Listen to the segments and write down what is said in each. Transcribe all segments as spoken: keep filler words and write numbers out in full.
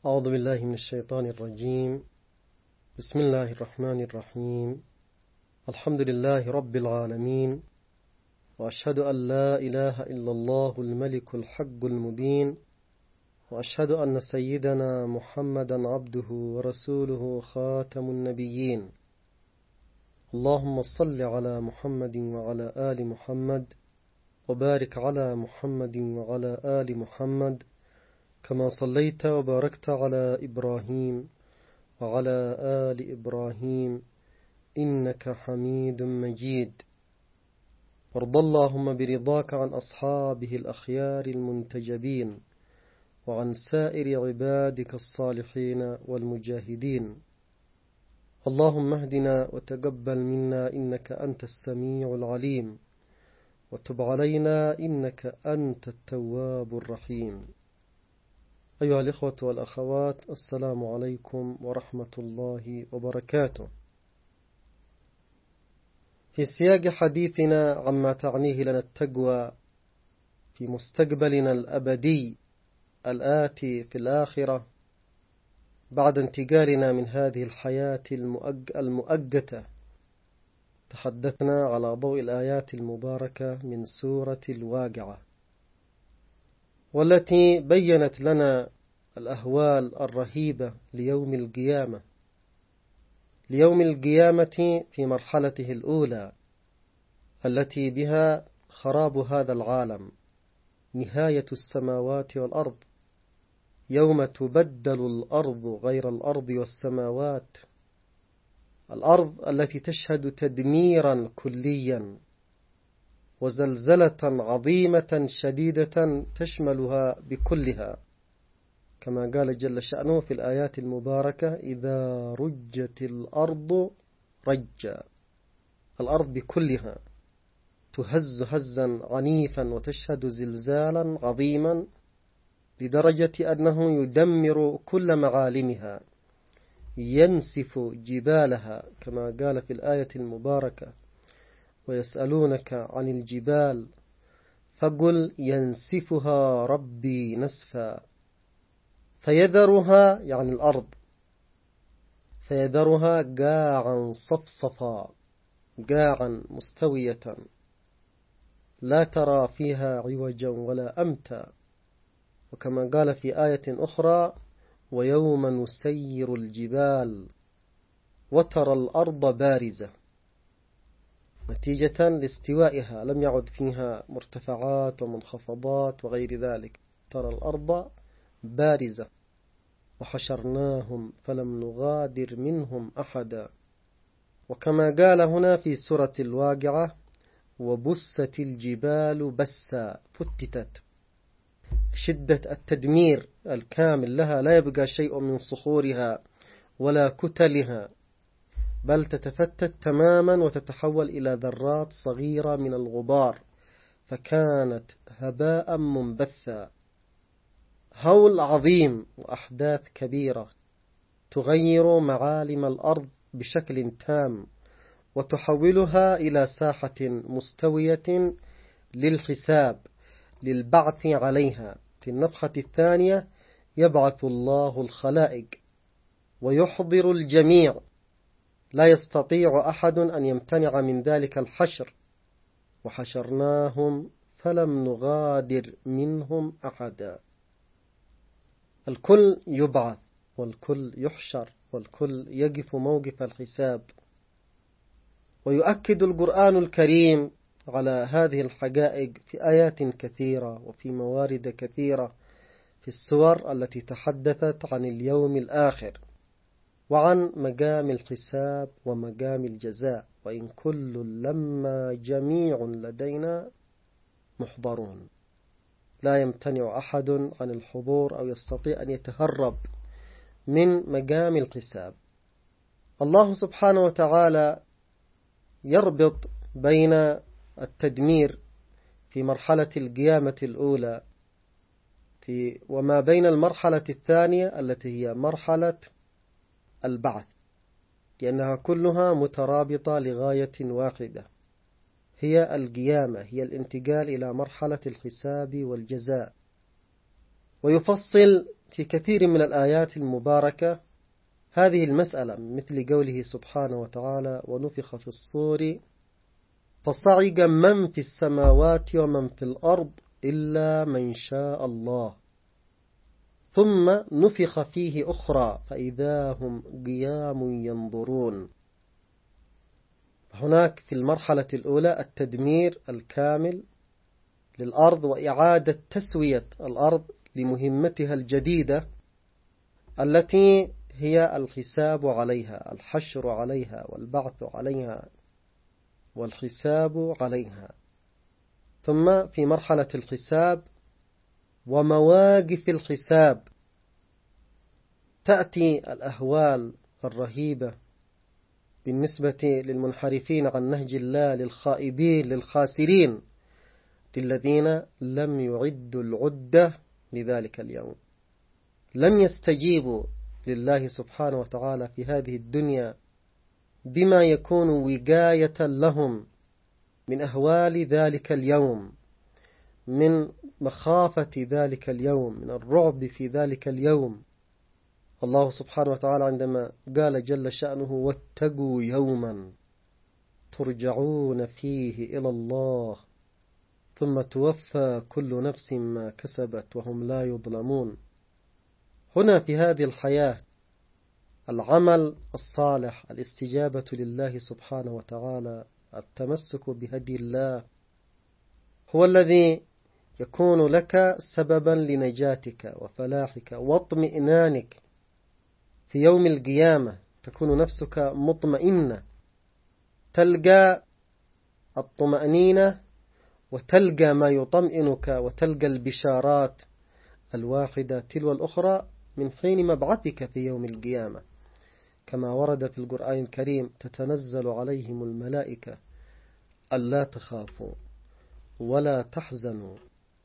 أعوذ بالله من الشيطان الرجيم. بسم الله الرحمن الرحيم. الحمد لله رب العالمين، وأشهد أن لا إله إلا الله الملك الحق المبين، وأشهد أن سيدنا محمدا عبده ورسوله خاتم النبيين. اللهم صل على محمد وعلى آل محمد، وبارك على محمد وعلى آل محمد كما صليت وباركت على إبراهيم وعلى آل إبراهيم إنك حميد مجيد. وارض اللهم برضاك عن أصحابه الأخيار المنتجبين، وعن سائر عبادك الصالحين والمجاهدين. اللهم اهدنا وتقبل منا إنك أنت السميع العليم، وتب علينا إنك أنت التواب الرحيم. أيها الإخوة والأخوات، السلام عليكم ورحمة الله وبركاته. في سياق حديثنا عما تعنيه لنا التقوى في مستقبلنا الأبدي الآتي في الآخرة، بعد انتقالنا من هذه الحياة المؤقتة، تحدثنا على ضوء الآيات المباركة من سورة الواقعة، والتي بيّنت لنا الأهوال الرهيبة ليوم القيامة ليوم القيامة في مرحلته الأولى، التي بها خراب هذا العالم، نهاية السماوات والأرض، يوم تبدل الأرض غير الأرض والسماوات، الأرض التي تشهد تدميرا كليا وزلزلة عظيمة شديدة تشملها بكلها، كما قال جل شأنه في الآيات المباركة: إذا رجت الأرض رجا. الأرض بكلها تهز هزا عنيفا وتشهد زلزالا عظيما لدرجة أنه يدمر كل معالمها، ينسف جبالها، كما قال في الآية المباركة: ويسألونك عن الجبال فقل ينسفها ربي نسفا فيذرها، يعني الأرض، فيذرها قاعا صفصفا، قاعا مستوية لا ترى فيها عوجا ولا أمتا. وكما قال في آية أخرى: ويوم نسير الجبال وترى الأرض بارزة، نتيجة لاستوائها لم يعد فيها مرتفعات ومنخفضات وغير ذلك، ترى الأرض بارزة. وحشرناهم فلم نغادر منهم أحدا. وكما قال هنا في سورة الواقعة: وبست الجبال بسا، فتتت، شدة التدمير الكامل لها، لا يبقى شيء من صخورها ولا كتلها، بل تتفتت تماما وتتحول إلى ذرات صغيرة من الغبار، فكانت هباء منبثا. هول عظيم وأحداث كبيرة تغير معالم الأرض بشكل تام، وتحولها إلى ساحة مستوية للحساب، للبعث عليها. في النفخة الثانية يبعث الله الخلائق ويحضر الجميع، لا يستطيع أحد أن يمتنع من ذلك الحشر. وحشرناهم فلم نغادر منهم أحدا. الكل يبعث، والكل يحشر، والكل يقف موقف الحساب. ويؤكد القرآن الكريم على هذه الحقائق في آيات كثيرة وفي موارد كثيرة في السور التي تحدثت عن اليوم الآخر وعن مقام الحساب ومقام الجزاء. وإن كل لما جميع لدينا محضرون، لا يمتنع أحد عن الحضور أو يستطيع أن يتهرب من مقام الحساب. الله سبحانه وتعالى يربط بين التدمير في مرحلة القيامة الأولى في وما بين المرحلة الثانية التي هي مرحلة البعث، لأنها كلها مترابطة لغاية واحدة، هي القيامة، هي الانتقال إلى مرحلة الحساب والجزاء. ويفصل في كثير من الآيات المباركة هذه المسألة، مثل قوله سبحانه وتعالى: ونفخ في الصور فصعق من في السماوات ومن في الأرض إلا من شاء الله ثم نفخ فيه أخرى فإذا هم قيام ينظرون. هناك في المرحلة الأولى التدمير الكامل للأرض وإعادة تسوية الأرض لمهمتها الجديدة التي هي الحساب عليها، الحشر عليها والبعث عليها والحساب عليها. ثم في مرحلة الحساب ومواقف الحساب تأتي الأهوال الرهيبة بالنسبة للمنحرفين عن نهج الله، للخائبين، للخاسرين، للذين لم يعدوا العدة لذلك اليوم، لم يستجيبوا لله سبحانه وتعالى في هذه الدنيا بما يكون وقاية لهم من أهوال ذلك اليوم، من مخافة ذلك اليوم، من الرعب في ذلك اليوم. الله سبحانه وتعالى عندما قال جل شأنه: واتقوا يوما ترجعون فيه إلى الله ثم توفى كل نفس ما كسبت وهم لا يظلمون. هنا في هذه الحياة العمل الصالح، الاستجابة لله سبحانه وتعالى، التمسك بهدي الله هو الذي يكون لك سببا لنجاتك وفلاحك واطمئنانك في يوم القيامة. تكون نفسك مطمئنة، تلقى الطمأنينة وتلقى ما يطمئنك وتلقى البشارات الواحدة تلو الأخرى من حين مبعثك في يوم القيامة، كما ورد في القرآن الكريم: تتنزل عليهم الملائكة ألا تخافوا ولا تحزنوا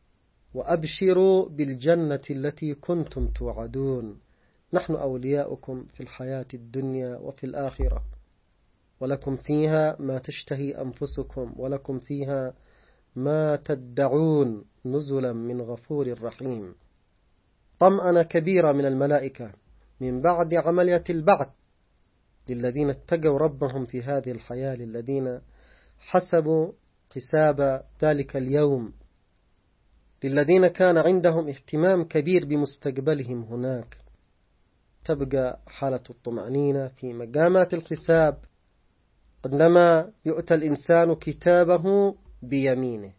وأبشروا بالجنة التي كنتم توعدون نحن أولياؤكم في الحياة الدنيا وفي الآخرة ولكم فيها ما تشتهي أنفسكم ولكم فيها ما تدعون نزلا من غفور رحيم. طمأنة كبيرة من الملائكة من بعد عملية البعث للذين اتقوا ربهم في هذه الحياة، للذين حسبوا حساب ذلك اليوم، للذين كان عندهم اهتمام كبير بمستقبلهم هناك. تبقى حالة الطمأنينة في مقامات الحساب عندما يؤتى الإنسان كتابه بيمينه،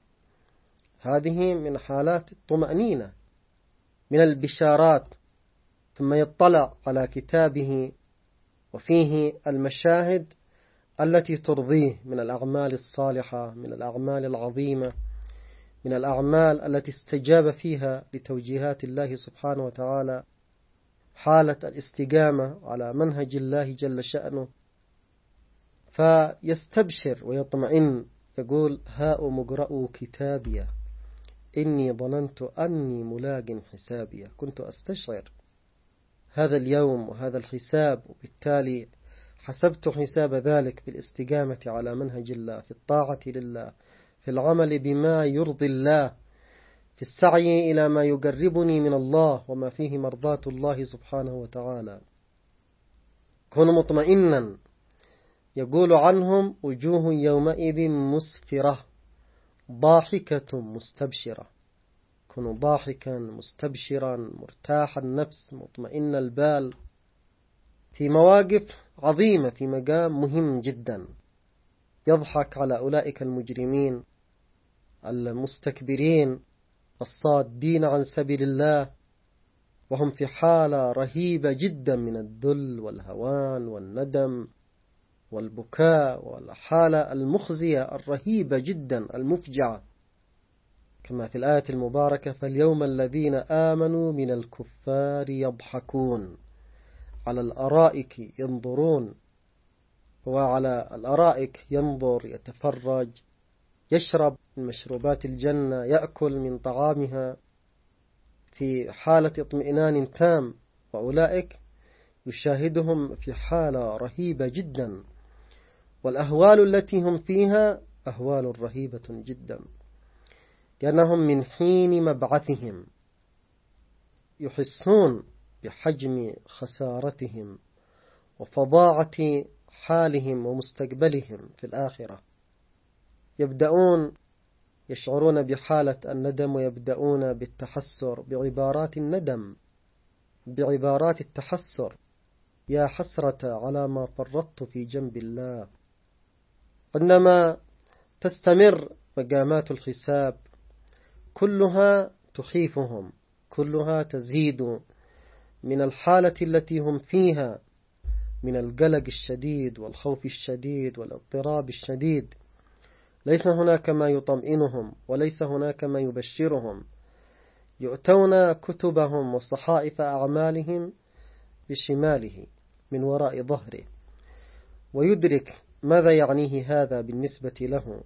هذه من حالات الطمأنينة، من البشارات. ثم يطلع على كتابه وفيه المشاهد التي ترضيه من الأعمال الصالحة، من الأعمال العظيمة، من الأعمال التي استجاب فيها لتوجيهات الله سبحانه وتعالى، حالة الاستقامة على منهج الله جل شأنه، فيستبشر ويطمئن، يقول: هاؤم اقرءوا كتابي إني ظننت أني ملاق حسابي. كنت أستشعر هذا اليوم وهذا الحساب، وبالتالي حسبت حساب ذلك بالاستقامة على منهج الله، في الطاعة لله، في العمل بما يرضي الله، في السعي إلى ما يقربني من الله وما فيه مرضاة الله سبحانه وتعالى. كن مطمئنا. يقول عنهم: وجوه يومئذ مسفرة ضاحكة مستبشرة. كن ضاحكا مستبشرا مرتاح النفس مطمئن البال في مواقف عظيمة، في مقام مهم جدا. يضحك على أولئك المجرمين المستكبرين الصادين عن سبيل الله، وهم في حالة رهيبة جدا من الذل والهوان والندم والبكاء، والحالة المخزية الرهيبة جدا المفجعة، كما في الآية المباركة: فاليوم الذين آمنوا من الكفار يضحكون على الأرائك ينظرون. وعلى الأرائك ينظر، يتفرج، يشرب من مشروبات الجنة، يأكل من طعامها في حالة اطمئنان تام، وأولئك يشاهدهم في حالة رهيبة جدا، والأهوال التي هم فيها أهوال رهيبة جدا، لأنهم من حين مبعثهم يحسون بحجم خسارتهم وفظاعة حالهم ومستقبلهم في الآخرة، يبدأون يشعرون بحالة الندم ويبدأون بالتحسر بعبارات الندم، بعبارات التحسر: يا حسرة على ما فرطت في جنب الله. عندما تستمر مقامات الحساب كلها تخيفهم، كلها تزيد من الحالة التي هم فيها من القلق الشديد والخوف الشديد والاضطراب الشديد. ليس هناك ما يطمئنهم وليس هناك ما يبشرهم. يؤتون كتبهم وصحائف أعمالهم بشماله من وراء ظهره، ويدرك ماذا يعنيه هذا بالنسبة له.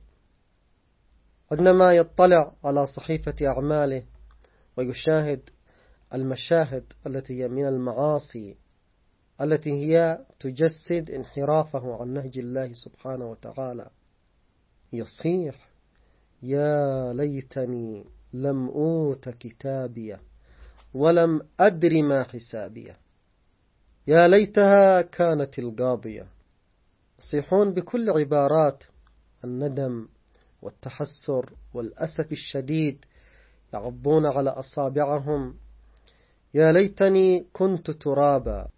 عندما يطلع على صحيفة أعماله ويشاهد المشاهد التي هي من المعاصي التي هي تجسد انحرافه عن نهج الله سبحانه وتعالى، يصيح: يا ليتني لم أوت كتابيه ولم أدر ما حسابيه، يا ليتها كانت القاضية. يصيحون بكل عبارات الندم والتحسر والأسف الشديد، يعضون على أصابعهم: يا ليتني كنت ترابا.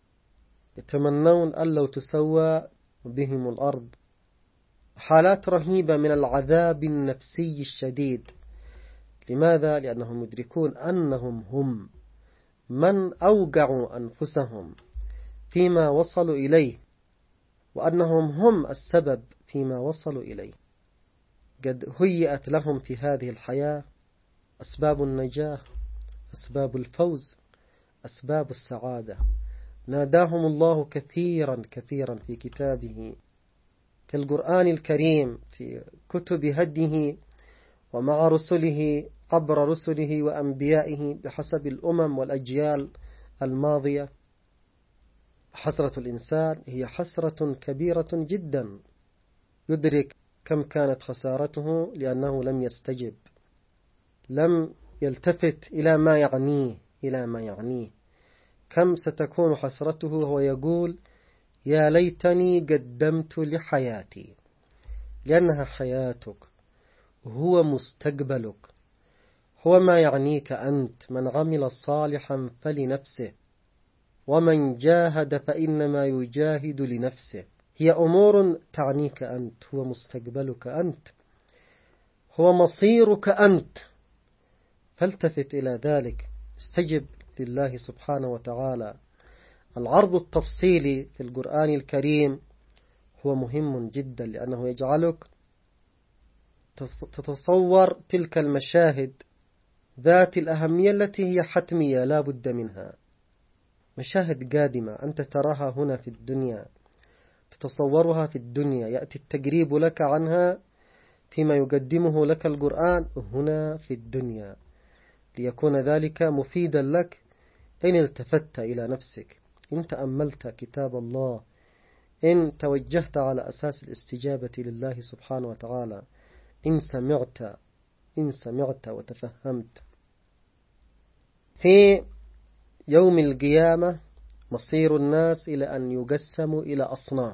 يتمنون أن لو تسوى بهم الأرض. حالات رهيبة من العذاب النفسي الشديد. لماذا؟ لأنهم يدركون أنهم هم من أوقعوا أنفسهم فيما وصلوا إليه، وأنهم هم السبب فيما وصلوا إليه. قد هيئت لهم في هذه الحياة أسباب النجاة، أسباب الفوز، أسباب السعادة. ناداهم الله كثيرا كثيرا في كتابه كالقرآن الكريم، في كتب هديه ومع رسله عبر رسله وأنبيائه بحسب الأمم والأجيال الماضية. حسرة الإنسان هي حسرة كبيرة جدا، يدرك كم كانت خسارته لأنه لم يستجب، لم يلتفت إلى ما يعنيه إلى ما يعنيه. كم ستكون حسرته وهو يقول: يا ليتني قدمت لحياتي، لأنها حياتك، هو مستقبلك، هو ما يعنيك أنت. من عمل صالحا فلنفسه ومن جاهد فإنما يجاهد لنفسه. هي أمور تعنيك أنت، هو مستقبلك أنت، هو مصيرك أنت. فالتفت إلى ذلك، استجب لله سبحانه وتعالى. العرض التفصيلي في القرآن الكريم هو مهم جدا، لأنه يجعلك تتصور تلك المشاهد ذات الأهمية التي هي حتمية لا بد منها. مشاهد قادمة أنت تراها هنا في الدنيا، تتصورها في الدنيا، يأتي التقريب لك عنها فيما يقدمه لك القرآن هنا في الدنيا، ليكون ذلك مفيدا لك إن التفت إلى نفسك، إن تأملت كتاب الله، إن توجهت على أساس الاستجابة لله سبحانه وتعالى، إن سمعت إن سمعت وتفهمت. في يوم القيامة مصير الناس إلى أن يقسموا إلى أصناف،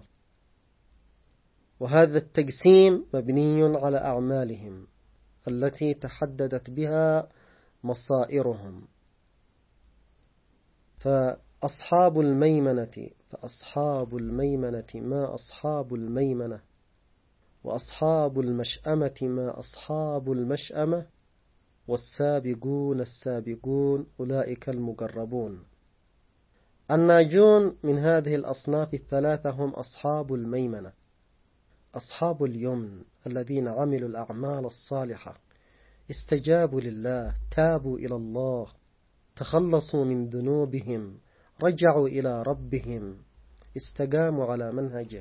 وهذا التقسيم مبني على أعمالهم التي تحددت بها مصائرهم. فأصحاب الميمنة فأصحاب الميمنة ما أصحاب الميمنة، وأصحاب المشأمة ما أصحاب المشأمة، والسابقون السابقون أولئك المقربون. الناجون من هذه الأصناف الثلاثة هم أصحاب الميمنة، أصحاب اليمن، الذين عملوا الأعمال الصالحة، استجابوا لله، تابوا إلى الله، تخلصوا من ذنوبهم، رجعوا إلى ربهم، استقاموا على منهجه.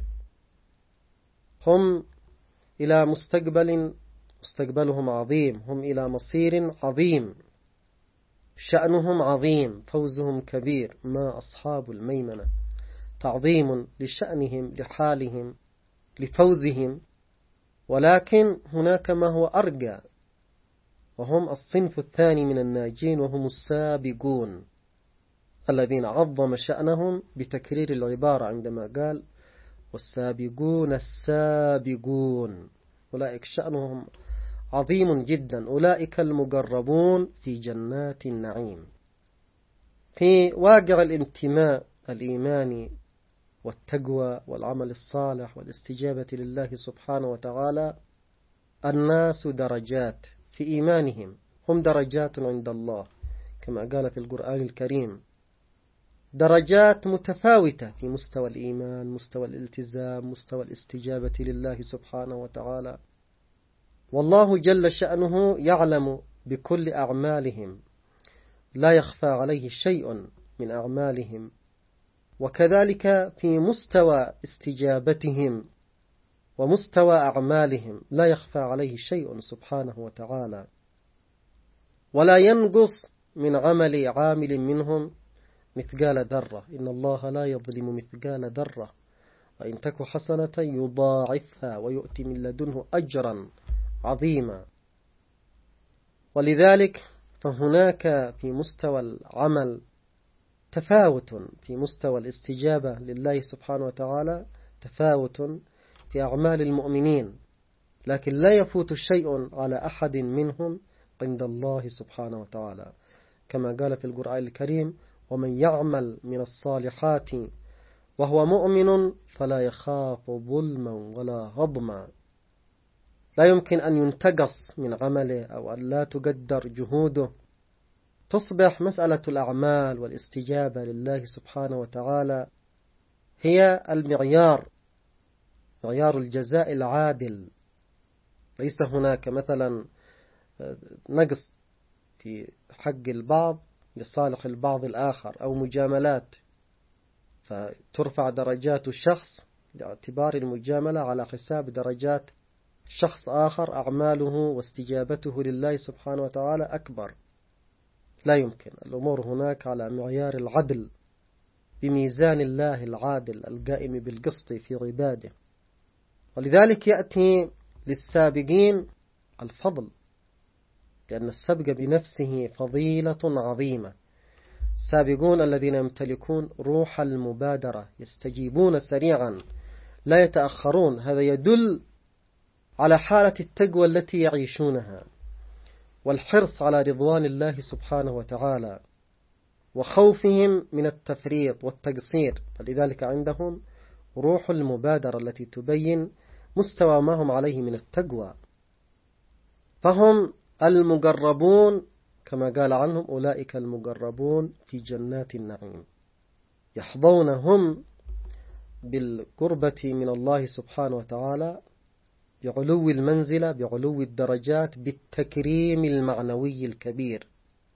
هم إلى مستقبل مستقبلهم عظيم، هم إلى مصير عظيم، شأنهم عظيم، فوزهم كبير. ما أصحاب الميمنة، تعظيم لشأنهم، لحالهم، لفوزهم. ولكن هناك ما هو أرقى، وهم الصنف الثاني من الناجين، وهم السابقون الذين عظم شأنهم بتكرير العبارة عندما قال والسابقون السابقون، أولئك شأنهم عظيم جدا، أولئك المقربون في جنات النعيم. في واقع الانتماء الإيماني والتقوى والعمل الصالح والاستجابة لله سبحانه وتعالى، الناس درجات في إيمانهم، هم درجات عند الله كما قال في القرآن الكريم، درجات متفاوتة في مستوى الإيمان، مستوى الالتزام، مستوى الاستجابة لله سبحانه وتعالى. والله جل شأنه يعلم بكل أعمالهم، لا يخفى عليه شيء من أعمالهم، وكذلك في مستوى استجابتهم ومستوى أعمالهم لا يخفى عليه شيء سبحانه وتعالى، ولا ينقص من عمل عامل منهم مثقال ذرة، إن الله لا يظلم مثقال ذرة، وإن تك حسنة يضاعفها ويؤتي من لدنه أجرا عظيما. ولذلك فهناك في مستوى العمل تفاوت، في مستوى الاستجابة لله سبحانه وتعالى تفاوت في أعمال المؤمنين، لكن لا يفوت شيء على أحد منهم عند الله سبحانه وتعالى، كما قال في القرآن الكريم ومن يعمل من الصالحات وهو مؤمن فلا يخاف ظلما ولا هضما. لا يمكن أن ينتقص من عمله أو أن لا تقدر جهوده، تصبح مسألة الأعمال والاستجابة لله سبحانه وتعالى هي المعيار، معيار الجزاء العادل. ليس هناك مثلا نقص في حق البعض لصالح البعض الآخر أو مجاملات، فترفع درجات الشخص باعتبار المجاملة على حساب درجات شخص آخر أعماله واستجابته لله سبحانه وتعالى أكبر. لا يمكن، الأمور هناك على معيار العدل بميزان الله العادل القائم بالقسط في عباده. ولذلك يأتي للسابقين الفضل، لأن السبق بنفسه فضيلة عظيمة. السابقون الذين يمتلكون روح المبادرة، يستجيبون سريعا لا يتأخرون، هذا يدل على حالة التقوى التي يعيشونها والحرص على رضوان الله سبحانه وتعالى وخوفهم من التفريط والتقصير، فلذلك عندهم روح المبادرة التي تبين مستوى ما هم عليه من التقوى. فهم المقربون كما قال عنهم أولئك المقربون في جنات النعيم، يحظونهم بالقربة من الله سبحانه وتعالى بعلو المنزلة، بعلو الدرجات، بالتكريم المعنوي الكبير،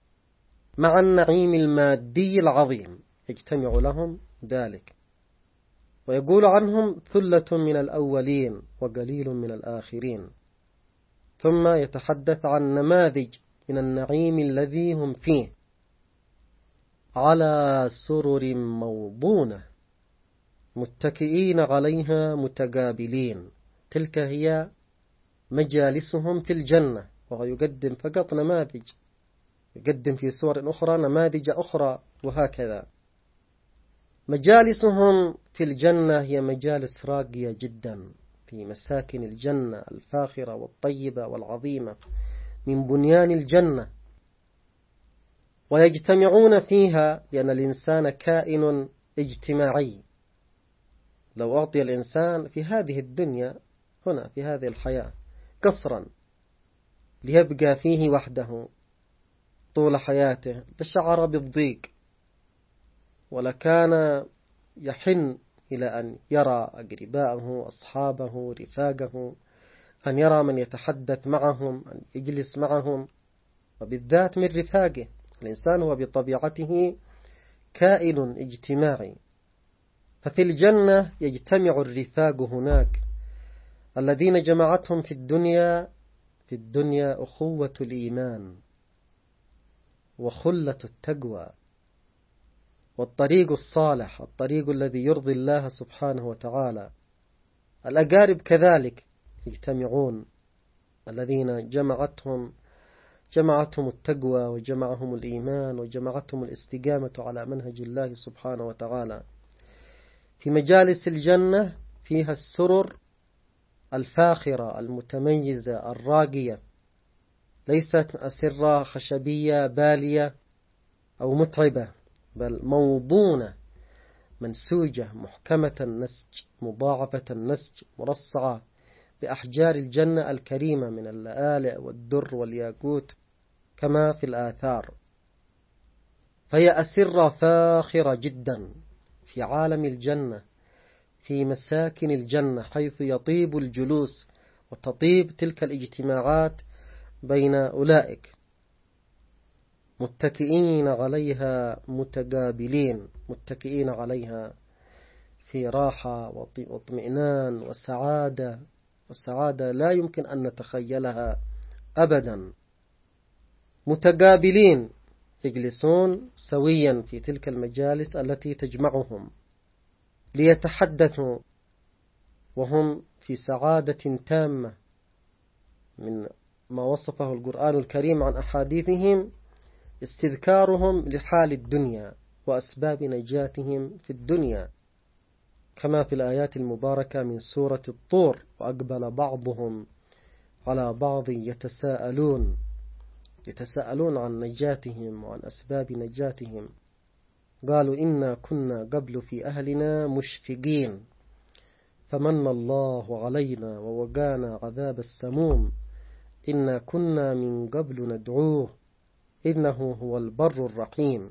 مع النعيم المادي العظيم يجتمع لهم ذلك. ويقول عنهم ثلة من الأولين وقليل من الآخرين، ثم يتحدث عن نماذج من النعيم الذي هم فيه، على سرر موضونة متكئين عليها متقابلين، تلك هي مجالسهم في الجنة. وهو يقدم فقط نماذج، يقدم في سور أخرى نماذج أخرى، وهكذا. مجالسهم في الجنة هي مجالس راقية جدا في مساكن الجنة الفاخرة والطيبة والعظيمة من بنيان الجنة، ويجتمعون فيها لأن الإنسان كائن اجتماعي. لو أعطي الإنسان في هذه الدنيا هنا في هذه الحياة قصرا ليبقى فيه وحده طول حياته لشعر بالضيق، ولكان يحن إلى أن يرى أقرباءه، أصحابه، رفاقه، أن يرى من يتحدث معهم، أن يجلس معهم، وبالذات من رفاقه. الإنسان هو بطبيعته كائن اجتماعي، ففي الجنة يجتمع الرفاق هناك الذين جمعتهم في الدنيا في الدنيا أخوة الإيمان وخلة التقوى والطريق الصالح، الطريق الذي يرضي الله سبحانه وتعالى. الأقارب كذلك يجتمعون، الذين جمعتهم جمعتهم التقوى وجمعهم الإيمان وجمعتهم الاستقامة على منهج الله سبحانه وتعالى. في مجالس الجنة فيها السرر الفاخرة المتميزة الراقية، ليست أسرة خشبية بالية أو متعبة، بل موضونة منسوجة محكمة النسج مضاعفة النسج مرصعة بأحجار الجنة الكريمة من اللآلئ والدر والياقوت كما في الآثار. فهي أسرة فاخرة جدا في عالم الجنة، في مساكن الجنة، حيث يطيب الجلوس وتطيب تلك الاجتماعات بين أولئك متكئين عليها متقابلين، متكئين عليها في راحة واطمئنان وسعادة، والسعادة لا يمكن أن نتخيلها أبدا. متقابلين يجلسون سويا في تلك المجالس التي تجمعهم ليتحدثوا وهم في سعادة تامة. من ما وصفه القرآن الكريم عن أحاديثهم استذكارهم لحال الدنيا وأسباب نجاتهم في الدنيا، كما في الآيات المباركة من سورة الطور: وأقبل بعضهم على بعض يتساءلون يتساءلون عن نجاتهم وعن أسباب نجاتهم، قالوا إنا كنا قبل في أهلنا مشفقين فمن الله علينا ووقانا عذاب السموم إنا كنا من قبل ندعوه إنه هو البر الرحيم.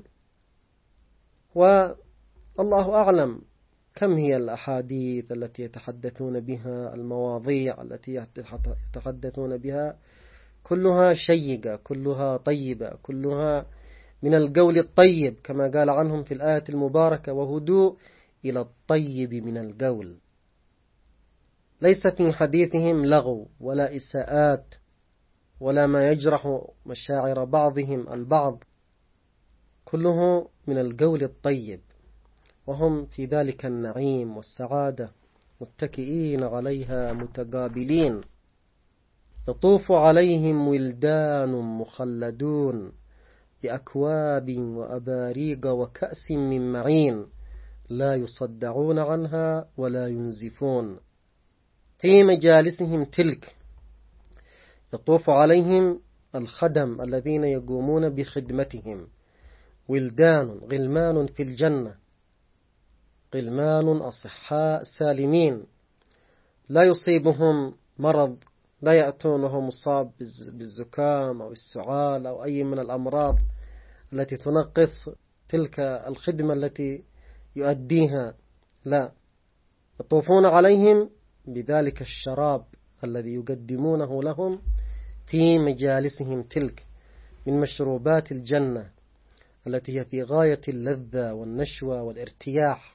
والله أعلم كم هي الأحاديث التي يتحدثون بها، المواضيع التي يتحدثون بها، كلها شيقة، كلها طيبة، كلها من القول الطيب كما قال عنهم في الآية المباركة: وهدوء إلى الطيب من القول. ليس في حديثهم لغو ولا إساءات ولا ما يجرح مشاعر بعضهم البعض، كله من القول الطيب، وهم في ذلك النعيم والسعادة متكئين عليها متقابلين. يطوف عليهم ولدان مخلدون بأكواب وأباريق وكأس من معين لا يصدعون عنها ولا ينزفون. في مجالسهم تلك يطوف عليهم الخدم الذين يقومون بخدمتهم، ولدان غلمان في الجنة، غلمان أصحاء سالمين لا يصيبهم مرض، لا يأتون وهم مصاب بالزكام أو السعال أو أي من الأمراض التي تنقص تلك الخدمة التي يؤديها، لا، يطوفون عليهم بذلك الشراب الذي يقدمونه لهم في مجالسهم تلك من مشروبات الجنة التي هي في غاية اللذة والنشوة والارتياح،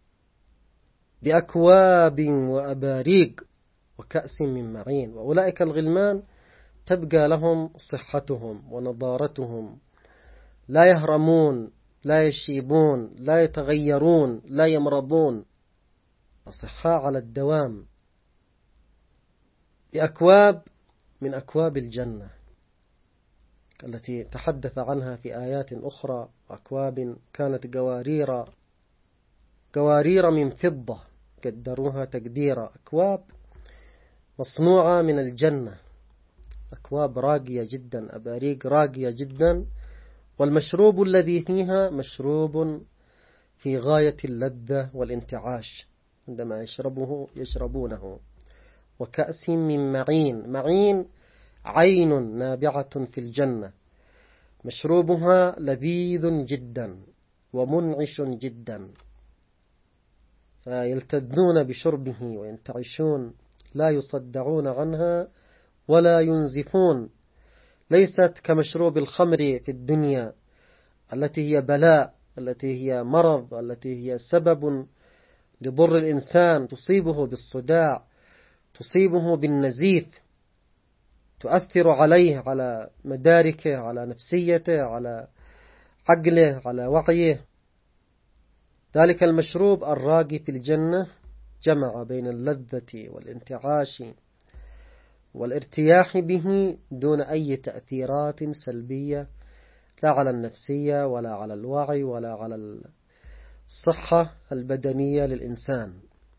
بأكواب وأباريق وكأس من معين. وأولئك الغلمان تبقى لهم صحتهم ونضارتهم، لا يهرمون، لا يشيبون، لا يتغيرون، لا يمرضون، أصحاء على الدوام، بأكواب من أكواب الجنة التي تحدث عنها في آيات أخرى، أكواب كانت قوارير قوارير من فضة قدروها تقديرا، أكواب مصنوعة من الجنة، أكواب راقية جدا، أباريق راقية جدا، والمشروب الذي فيها مشروب في غاية اللذة والانتعاش عندما يشربه يشربونه. وكأس من معين، معين عين نابعة في الجنة، مشروبها لذيذ جدا ومنعش جدا، فيلتذون بشربه وينتعشون، لا يصدعون عنها ولا ينزفون. ليست كمشروب الخمر في الدنيا التي هي بلاء، التي هي مرض، التي هي سبب لضر الإنسان، تصيبه بالصداع، تصيبه بالنزيف، تؤثر عليه، على مداركه، على نفسيته، على عقله، على وعيه. ذلك المشروب الراقي في الجنة جمع بين اللذة والانتعاش والارتياح به دون أي تأثيرات سلبية لا على النفسية ولا على الوعي ولا على الصحة البدنية للإنسان.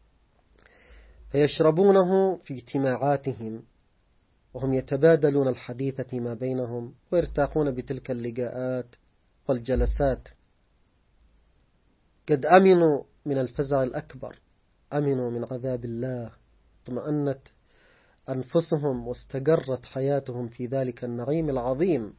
فيشربونه في اجتماعاتهم وهم يتبادلون الحديث فيما بينهم ويرتاحون بتلك اللقاءات والجلسات. قد أمنوا من الفزع الأكبر، أمنوا من عذاب الله، اطمأنت أنفسهم واستقرت حياتهم في ذلك النعيم العظيم.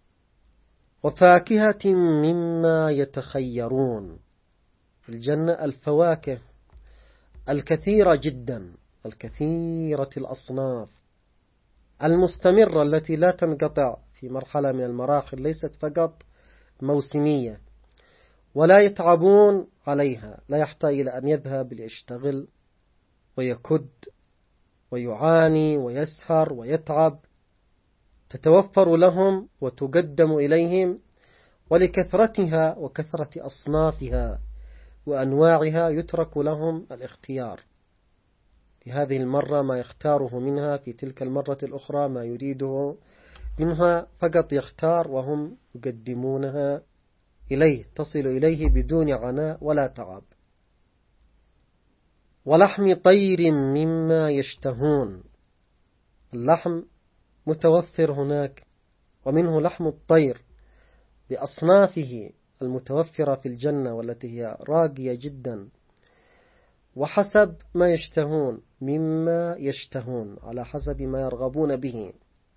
وفاكهة مما يتخيرون. في الجنة الفواكه الكثيرة جدا، الكثيرة الأصناف المستمرة التي لا تنقطع في مرحلة من المراحل، ليست فقط موسمية، ولا يتعبون عليها، لا يحتاج إلى أن يذهب ليشتغل ويكد ويعاني ويسهر ويتعب، تتوفر لهم وتقدم إليهم، ولكثرتها وكثرة أصنافها وأنواعها يترك لهم الاختيار، في هذه المرة ما يختاره منها، في تلك المرة الأخرى ما يريده منها، فقط يختار وهم يقدمونها إليه، تصل إليه بدون عناء ولا تعب. ولحم طير مما يشتهون. اللحم متوفر هناك، ومنه لحم الطير بأصنافه المتوفرة في الجنة والتي هي راقية جدا، وحسب ما يشتهون، مما يشتهون على حسب ما يرغبون به.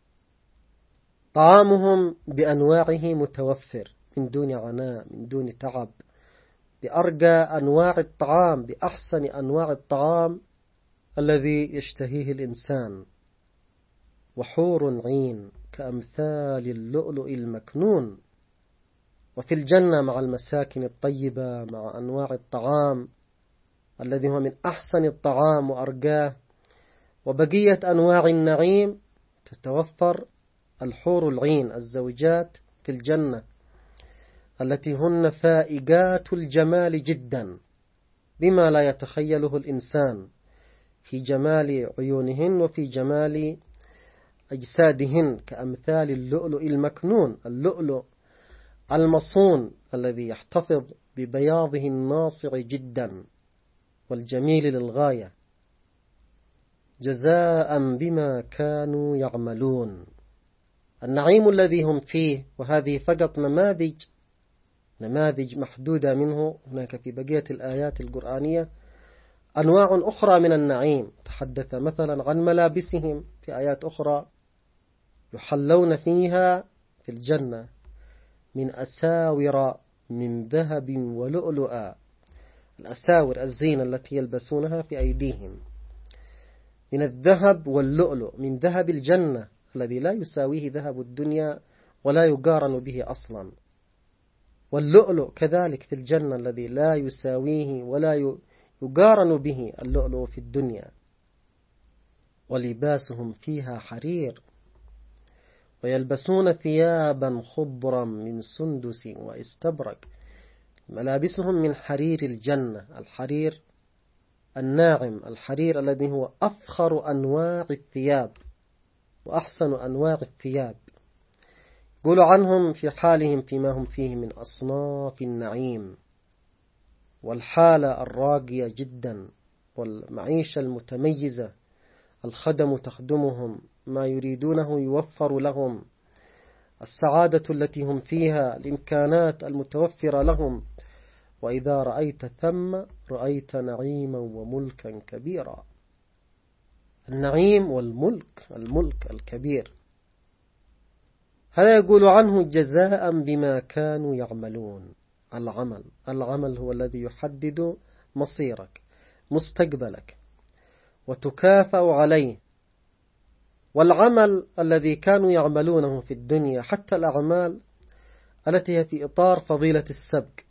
طعامهم بأنواعه متوفر من دون عناء، من دون تعب، بأرقى أنواع الطعام، بأحسن أنواع الطعام الذي يشتهيه الإنسان. وحور عين كأمثال اللؤلؤ المكنون. وفي الجنة مع المساكن الطيبة، مع أنواع الطعام الذي هو من أحسن الطعام وأرقاه، وبقية أنواع النعيم، تتوفر الحور العين الزوجات في الجنة التي هن فائقات الجمال جدا بما لا يتخيله الإنسان في جمال عيونهن وفي جمال أجسادهن، كأمثال اللؤلؤ المكنون، اللؤلؤ المصون الذي يحتفظ ببياضه الناصع جدا والجميل للغاية، جزاء بما كانوا يعملون. النعيم الذي هم فيه، وهذه فقط نماذج نماذج محدودة منه، هناك في بقية الآيات القرآنية أنواع أخرى من النعيم. تحدث مثلا عن ملابسهم في آيات أخرى، يحلون فيها في الجنة من أساور من ذهب ولؤلؤا. الأساور الزينة التي يلبسونها في أيديهم من الذهب واللؤلؤ، من ذهب الجنة الذي لا يساويه ذهب الدنيا ولا يقارن به أصلا، واللؤلؤ كذلك في الجنة الذي لا يساويه ولا يقارن به اللؤلؤ في الدنيا. ولباسهم فيها حرير، ويلبسون ثيابا خضرا من سندس واستبرق. ملابسهم من حرير الجنة، الحرير الناعم، الحرير الذي هو أفخر أنواع الثياب وأحسن أنواع الثياب. قولوا عنهم في حالهم فيما هم فيه من أصناف النعيم والحالة الراقية جدا والمعيشة المتميزة. الخدم تخدمهم، ما يريدونه يوفر لهم، السعادة التي هم فيها، الإمكانات المتوفرة لهم. وإذا رأيت ثم رأيت نعيما وملكا كبيرا. النعيم والملك، الملك الكبير، هذا يقول عنه جزاء بما كانوا يعملون. العمل العمل هو الذي يحدد مصيرك، مستقبلك، وتكافأ عليه. والعمل الذي كانوا يعملونه في الدنيا، حتى الأعمال التي هي في إطار فضيلة السبق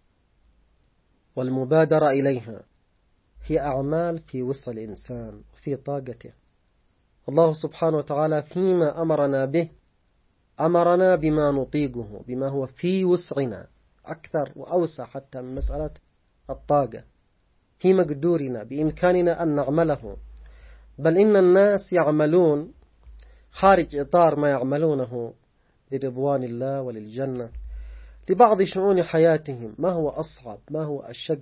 والمبادرة إليها، هي أعمال في وسع الإنسان وفي طاقته. الله سبحانه وتعالى فيما أمرنا به أمرنا بما نطيقه، بما هو في وسعنا أكثر وأوسع حتى من مسألة الطاقة، في مقدورنا بإمكاننا أن نعمله بل إن الناس يعملون خارج إطار ما يعملونه لرضوان الله وللجنة لبعض شؤون حياتهم ما هو أصعب ما هو أشق،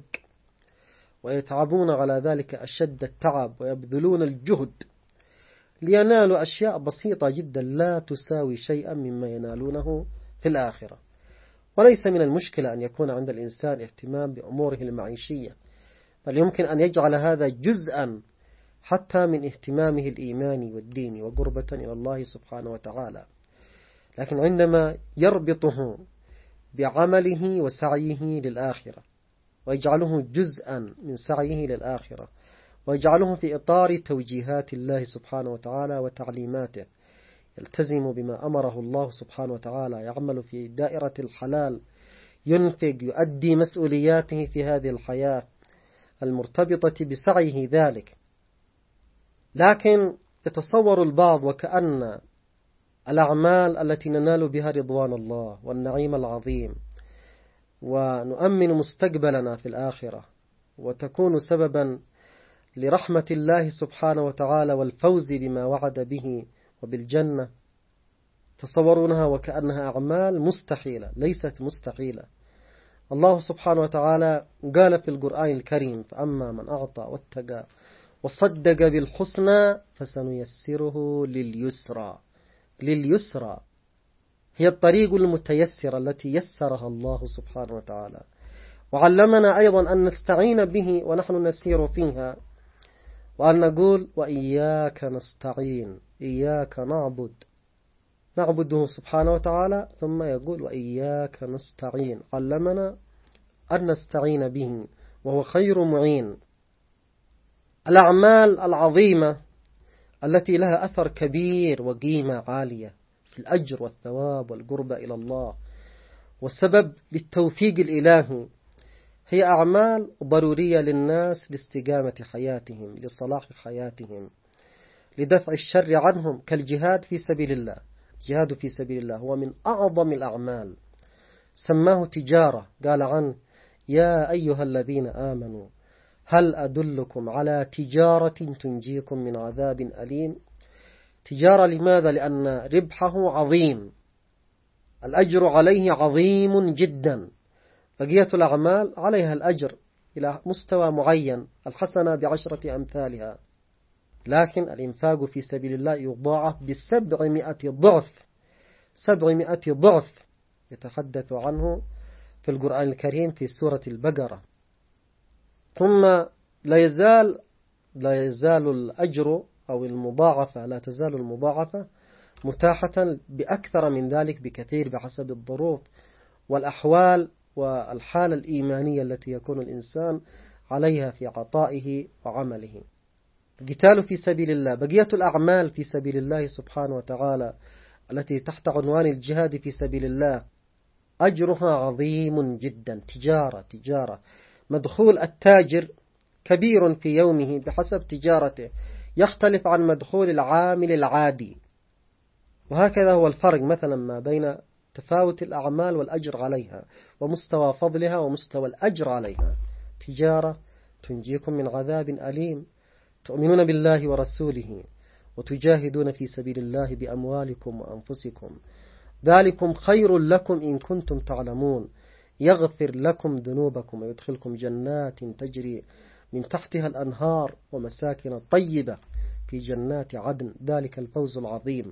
ويتعبون على ذلك أشد التعب ويبذلون الجهد لينالوا أشياء بسيطة جدا لا تساوي شيئا مما ينالونه في الآخرة. وليس من المشكلة أن يكون عند الإنسان اهتمام بأموره المعيشية، بل يمكن أن يجعل هذا جزءا حتى من اهتمامه الإيماني والديني وقربة إلى الله سبحانه وتعالى. لكن عندما يربطه بعمله وسعيه للآخرة ويجعله جزءا من سعيه للآخرة ويجعله في إطار توجيهات الله سبحانه وتعالى وتعليماته، يلتزم بما أمره الله سبحانه وتعالى، يعمل في دائرة الحلال، ينفق، يؤدي مسؤولياته في هذه الحياة المرتبطة بسعيه ذلك. لكن يتصور البعض وكأن الأعمال التي ننال بها رضوان الله والنعيم العظيم ونؤمن مستقبلنا في الآخرة وتكون سببا لرحمة الله سبحانه وتعالى والفوز بما وعد به وبالجنة، تصورونها وكأنها أعمال مستحيلة. ليست مستحيلة. الله سبحانه وتعالى قال في القرآن الكريم: فأما من أعطى واتقى وصدق بالحسنى فسنيسره لليسرى. لليسرى هي الطريق المتيسرة التي يسرها الله سبحانه وتعالى، وعلمنا أيضا أن نستعين به ونحن نسير فيها، وأن نقول: وإياك نستعين، إياك نعبد، نعبده سبحانه وتعالى، ثم يقول: وإياك نستعين، علمنا أن نستعين به وهو خير معين. الأعمال العظيمة التي لها أثر كبير وقيمة عالية في الأجر والثواب والقربة إلى الله والسبب للتوفيق الإلهي هي أعمال ضرورية للناس لاستقامة حياتهم، لصلاح حياتهم، لدفع الشر عنهم، كالجهاد في سبيل الله. الجهاد في سبيل الله هو من أعظم الأعمال، سماه تجارة، قال عنه: يا أيها الذين آمنوا هل أدلكم على تجارة تنجيكم من عذاب أليم. تجارة لماذا؟ لأن ربحه عظيم، الأجر عليه عظيم جدا. بقية الأعمال عليها الأجر إلى مستوى معين، الحسنة بعشرة أمثالها، لكن الإنفاق في سبيل الله يضاعف بسبعمائة ضعف. سبعمائة ضعف يتحدث عنه في القرآن الكريم في سورة البقرة. ثم لا يزال لا يزال الأجر أو المضاعفة لا تزال المضاعفة متاحة بأكثر من ذلك بكثير بحسب الظروف والأحوال والحالة الإيمانية التي يكون الإنسان عليها في عطائه وعمله. القتال في سبيل الله، بقية الأعمال في سبيل الله سبحانه وتعالى التي تحت عنوان الجهاد في سبيل الله أجرها عظيم جدا. تجارة تجارة مدخول التاجر كبير في يومه بحسب تجارته، يختلف عن مدخول العامل العادي. وهكذا هو الفرق مثلا ما بين تفاوت الأعمال والأجر عليها ومستوى فضلها ومستوى الأجر عليها. تجارة تنجيكم من عذاب أليم، تؤمنون بالله ورسوله وتجاهدون في سبيل الله بأموالكم وأنفسكم، ذلكم خير لكم إن كنتم تعلمون، يغفر لكم ذنوبكم ويدخلكم جنات تجري من تحتها الأنهار ومساكن طيبة في جنات عدن، ذلك الفوز العظيم.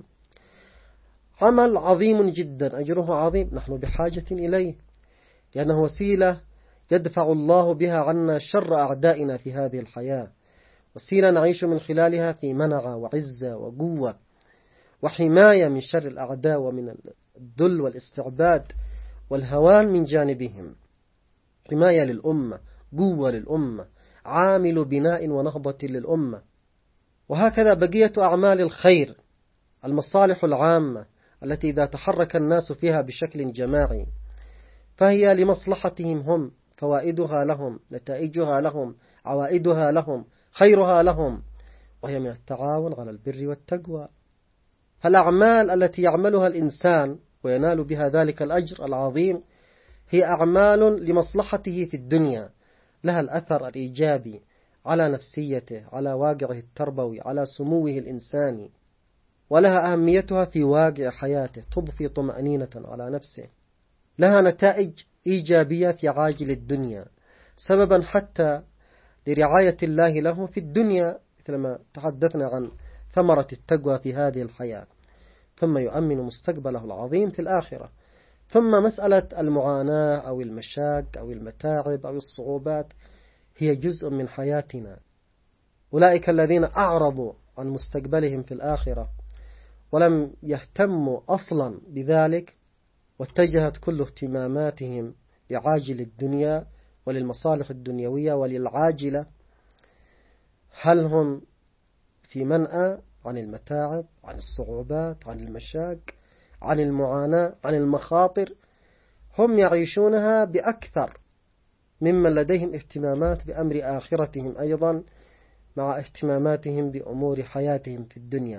عمل عظيم جدا، أجره عظيم، نحن بحاجة إليه، لأنه وسيلة يدفع الله بها عنا شر أعدائنا في هذه الحياة، وسيلة نعيش من خلالها في منعة وعزة وقوة وحماية من شر الأعداء ومن الذل والاستعباد والهوان من جانبهم، حماية للأمة، قوة للأمة، عامل بناء ونهضة للأمة. وهكذا بقية أعمال الخير، المصالح العامة التي إذا تحرك الناس فيها بشكل جماعي فهي لمصلحتهم هم، فوائدها لهم، نتائجها لهم، عوائدها لهم، خيرها لهم، وهي من التعاون على البر والتقوى. فالأعمال التي يعملها الإنسان وينال بها ذلك الأجر العظيم هي أعمال لمصلحته في الدنيا، لها الأثر الإيجابي على نفسيته، على واقعه التربوي، على سموه الإنساني، ولها أهميتها في واقع حياته، تضفي طمأنينة على نفسه، لها نتائج إيجابية في عاجل الدنيا، سببا حتى لرعاية الله له في الدنيا، مثلما تحدثنا عن ثمرة التقوى في هذه الحياة، ثم يؤمن مستقبله العظيم في الآخرة. ثم مسألة المعاناة أو المشاق أو المتاعب أو الصعوبات هي جزء من حياتنا. أولئك الذين أعرضوا عن مستقبلهم في الآخرة ولم يهتموا أصلا بذلك، واتجهت كل اهتماماتهم لعاجل الدنيا وللمصالح الدنيوية وللعاجلة، هل هم في منأى عن المتاعب، عن الصعوبات، عن المشاق، عن المعاناة، عن المخاطر؟ هم يعيشونها بأكثر ممن لديهم اهتمامات بأمر آخرتهم أيضا، مع اهتماماتهم بأمور حياتهم في الدنيا.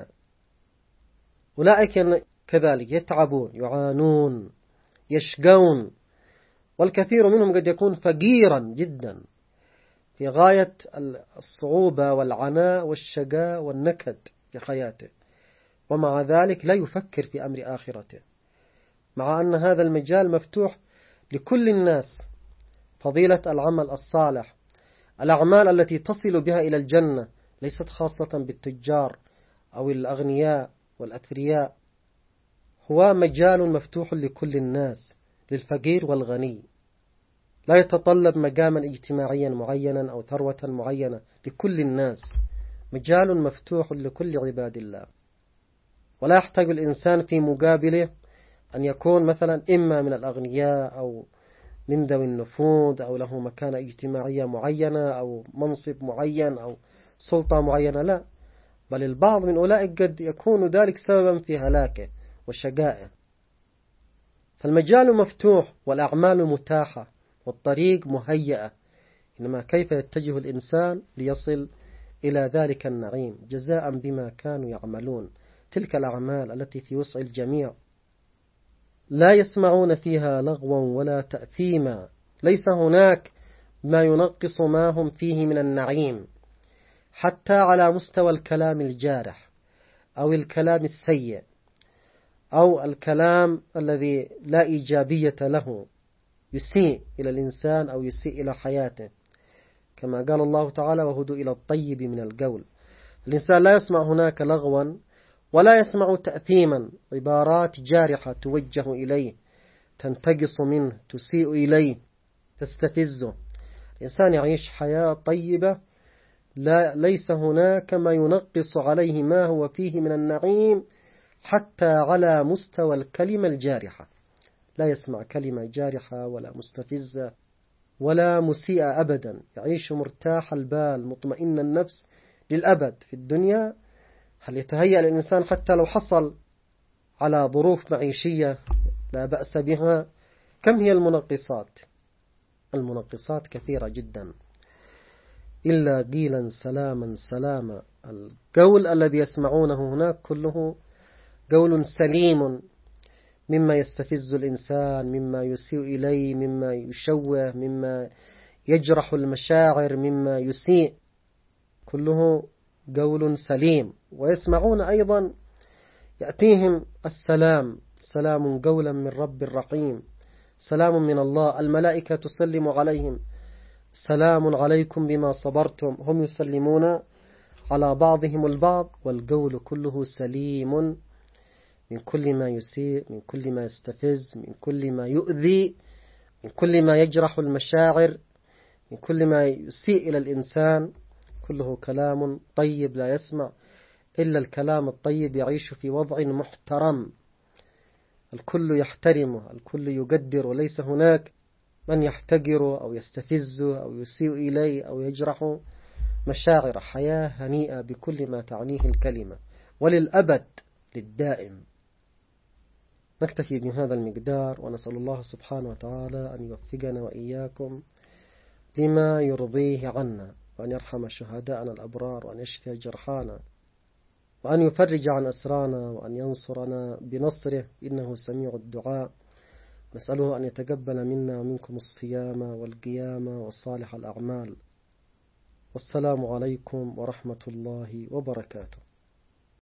أولئك كذلك يتعبون، يعانون، يشقون، والكثير منهم قد يكون فقيرا جدا في غاية الصعوبة والعناء والشقاء والنكد في حياته، ومع ذلك لا يفكر في أمر آخرته، مع أن هذا المجال مفتوح لكل الناس. فضيلة العمل الصالح، الأعمال التي تصل بها إلى الجنة، ليست خاصة بالتجار أو الأغنياء والأثرياء، هو مجال مفتوح لكل الناس، للفقير والغني، لا يتطلب مقاما اجتماعيا معينا أو ثروة معينة، لكل الناس، مجال مفتوح لكل عباد الله. ولا يحتاج الإنسان في مقابله أن يكون مثلا إما من الأغنياء أو من ذوي النفوذ أو له مكانة اجتماعية معينة أو منصب معين أو سلطة معينة، لا، بل البعض من أولئك قد يكون ذلك سببا في هلاكه وشقائه. فالمجال مفتوح والأعمال متاحة والطريق مهيئة، إنما كيف يتجه الإنسان ليصل إلى ذلك النعيم جزاء بما كانوا يعملون. تلك الأعمال التي في وسع الجميع، لا يسمعون فيها لغوا ولا تأثيما، ليس هناك ما ينقص ما هم فيه من النعيم، حتى على مستوى الكلام الجارح أو الكلام السيء أو الكلام الذي لا إيجابية له، يسيء إلى الإنسان أو يسيء إلى حياته، كما قال الله تعالى: وهدوا إلى الطيب من القول. الإنسان لا يسمع هناك لغوا ولا يسمع تأثيما، عبارات جارحة توجه إليه، تنتقص منه، تسيء إليه، تستفزه. الإنسان يعيش حياة طيبة، لا ليس هناك ما ينقص عليه ما هو فيه من النعيم، حتى على مستوى الكلمة الجارحة، لا يسمع كلمة جارحة ولا مستفزة ولا مسيئة أبدا، يعيش مرتاح البال مطمئن النفس للأبد في الدنيا. هل يتهيأ الإنسان حتى لو حصل على ظروف معيشية لا بأس بها؟ كم هي المنقصات؟ المنقصات كثيرة جدا. إلا قيلا سلاما سلاما، القول الذي يسمعونه هناك كله قول سليم، مما يستفز الإنسان، مما يسيء إليه، مما يشوه، مما يجرح المشاعر، مما يسيء، كله قول سليم. ويسمعون أيضا يأتيهم السلام، سلام قولا من رب رحيم، سلام من الله، الملائكة تسلم عليهم، سلام عليكم بما صبرتم، هم يسلمون على بعضهم البعض، والقول كله سليم من كل ما يسيء، من كل ما يستفز، من كل ما يؤذي، من كل ما يجرح المشاعر، من كل ما يسيء إلى الإنسان، كله كلام طيب. لا يسمع إلا الكلام الطيب، يعيش في وضع محترم، الكل يحترمه، الكل يقدر، وليس هناك من يحتقره أو يستفزه أو يسيء إليه أو يجرح مشاعر. حياة هنيئة بكل ما تعنيه الكلمة، وللأبد للدائم. نكتفي بهذا المقدار، ونسأل الله سبحانه وتعالى أن يوفقنا وإياكم لما يرضيه عنا، وأن يرحم شهداءنا الأبرار، وأن يشفي جرحانا، وأن يفرج عن أسرانا، وأن ينصرنا بنصره، إنه سميع الدعاء. نسأله أن يتقبل منا ومنكم الصيام والقيام وصالح الأعمال. والسلام عليكم ورحمة الله وبركاته.